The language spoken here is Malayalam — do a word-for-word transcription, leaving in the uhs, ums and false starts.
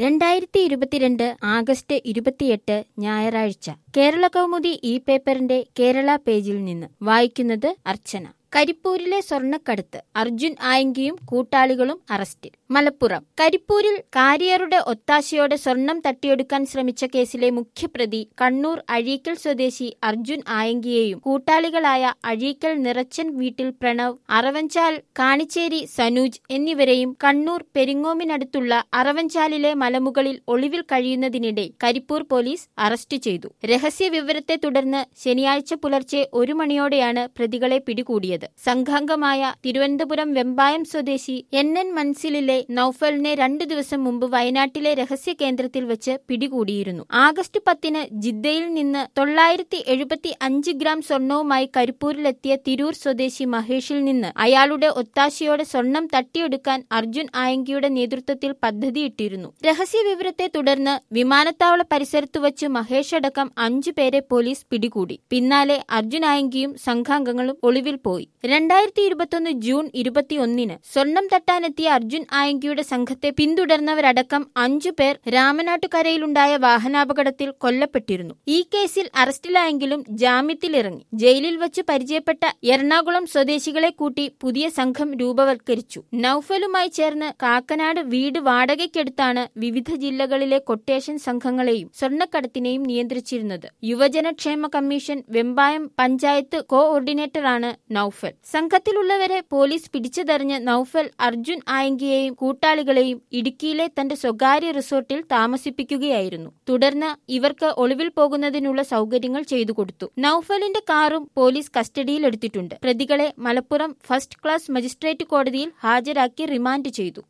രണ്ടായിരത്തി ഇരുപത്തിരണ്ട് ആഗസ്റ്റ് ഇരുപത്തിയെട്ട് ഞായറാഴ്ച കേരള കൗമുദി ഈ പേപ്പറിന്റെ കേരള പേജിൽ നിന്ന് വായിക്കുന്നത് അർച്ചന. കരിപ്പൂരിലെ സ്വർണ്ണക്കടത്ത്, അർജുൻ ആയങ്കിയും കൂട്ടാളികളും അറസ്റ്റിൽ. മലപ്പുറം കരിപ്പൂരിൽ കാരിയറുടെ ഒത്താശയോടെ സ്വർണം തട്ടിയെടുക്കാൻ ശ്രമിച്ച കേസിലെ മുഖ്യപ്രതി കണ്ണൂർ അഴീക്കൽ സ്വദേശി അർജുൻ ആയങ്കിയെയും കൂട്ടാളികളായ അഴീക്കൽ നിറച്ചൻ വീട്ടിൽ പ്രണവ്, അറവഞ്ചാൽ കാണിച്ചേരി സനൂജ് എന്നിവരെയും കണ്ണൂർ പെരിങ്ങോമിനടുത്തുള്ള അറവഞ്ചാലിലെ മലമുകളിൽ ഒളിവിൽ കഴിയുന്നതിനിടെ കരിപ്പൂർ പോലീസ് അറസ്റ്റ് ചെയ്തു. രഹസ്യ വിവരത്തെ തുടർന്ന് ശനിയാഴ്ച പുലർച്ചെ ഒരു മണിയോടെയാണ് പ്രതികളെ പിടികൂടിയത്. സംഘാംഗമായ തിരുവനന്തപുരം വെമ്പായം സ്വദേശി എൻ എൻ മൻസിലിലെ നൌഫലിനെ രണ്ടു ദിവസം മുമ്പ് വയനാട്ടിലെ രഹസ്യ കേന്ദ്രത്തിൽ വെച്ച് പിടികൂടിയിരുന്നു. ആഗസ്റ്റ് പത്തിന് ജിദ്ദയിൽ നിന്ന് തൊള്ളായിരത്തി എഴുപത്തി അഞ്ച് ഗ്രാം സ്വർണവുമായി കരിപ്പൂരിലെത്തിയ തിരൂർ സ്വദേശി മഹേഷിൽ നിന്ന് അയാളുടെ ഒത്താശയോടെ സ്വർണം തട്ടിയെടുക്കാൻ അർജുൻ ആയങ്കിയുടെ നേതൃത്വത്തിൽ പദ്ധതിയിട്ടിരുന്നു. രഹസ്യ വിവരത്തെ തുടർന്ന് വിമാനത്താവള പരിസരത്തു വച്ച് മഹേഷ് അടക്കം അഞ്ചു പേരെ പോലീസ് പിടികൂടി. പിന്നാലെ അർജുൻ ആയങ്കിയും സംഘാംഗങ്ങളും ഒളിവിൽ പോയി. രണ്ടായിരത്തി ഇരുപത്തിയൊന്ന് ജൂൺ ഇരുപത്തിയൊന്നിന് സ്വർണം തട്ടാനെത്തിയ അർജുൻ ആയങ്കിയുടെ സംഘത്തെ പിന്തുടർന്നവരടക്കം അഞ്ചു പേർ രാമനാട്ടുകരയിലുണ്ടായ വാഹനാപകടത്തിൽ കൊല്ലപ്പെട്ടിരുന്നു. ഈ കേസിൽ അറസ്റ്റിലായെങ്കിലും ജാമ്യത്തിലിറങ്ങി. ജയിലിൽ വച്ച് പരിചയപ്പെട്ട എറണാകുളം സ്വദേശികളെ കൂട്ടി പുതിയ സംഘം രൂപവത്കരിച്ചു. നൌഫലുമായി ചേർന്ന് കാക്കനാട് വീട് വാടകയ്ക്കെടുത്താണ് വിവിധ ജില്ലകളിലെ കൊട്ടേഷൻ സംഘങ്ങളെയും സ്വർണ്ണക്കടത്തിനെയും നിയന്ത്രിച്ചിരുന്നത്. യുവജനക്ഷേമ കമ്മീഷൻ വെമ്പായം പഞ്ചായത്ത് കോ ഓർഡിനേറ്ററാണ് നൌഫൽ. സംഘത്തിലുള്ളവരെ പോലീസ് പിടിച്ചതറിഞ്ഞ് നൌഫൽ അർജുൻ ആയങ്കിയെയും കൂട്ടാളികളെയും ഇടുക്കിയിലെ തന്റെ സ്വകാര്യ റിസോർട്ടിൽ താമസിപ്പിക്കുകയായിരുന്നു. തുടർന്ന് ഇവർക്ക് ഒളിവിൽ പോകുന്നതിനുള്ള സൗകര്യങ്ങൾ ചെയ്തു കൊടുത്തു. നൌഫലിന്റെ കാറും പോലീസ് കസ്റ്റഡിയിലെടുത്തിട്ടുണ്ട്. പ്രതികളെ മലപ്പുറം ഫസ്റ്റ് ക്ലാസ് മജിസ്ട്രേറ്റ് കോടതിയിൽ ഹാജരാക്കി റിമാൻഡ് ചെയ്തു.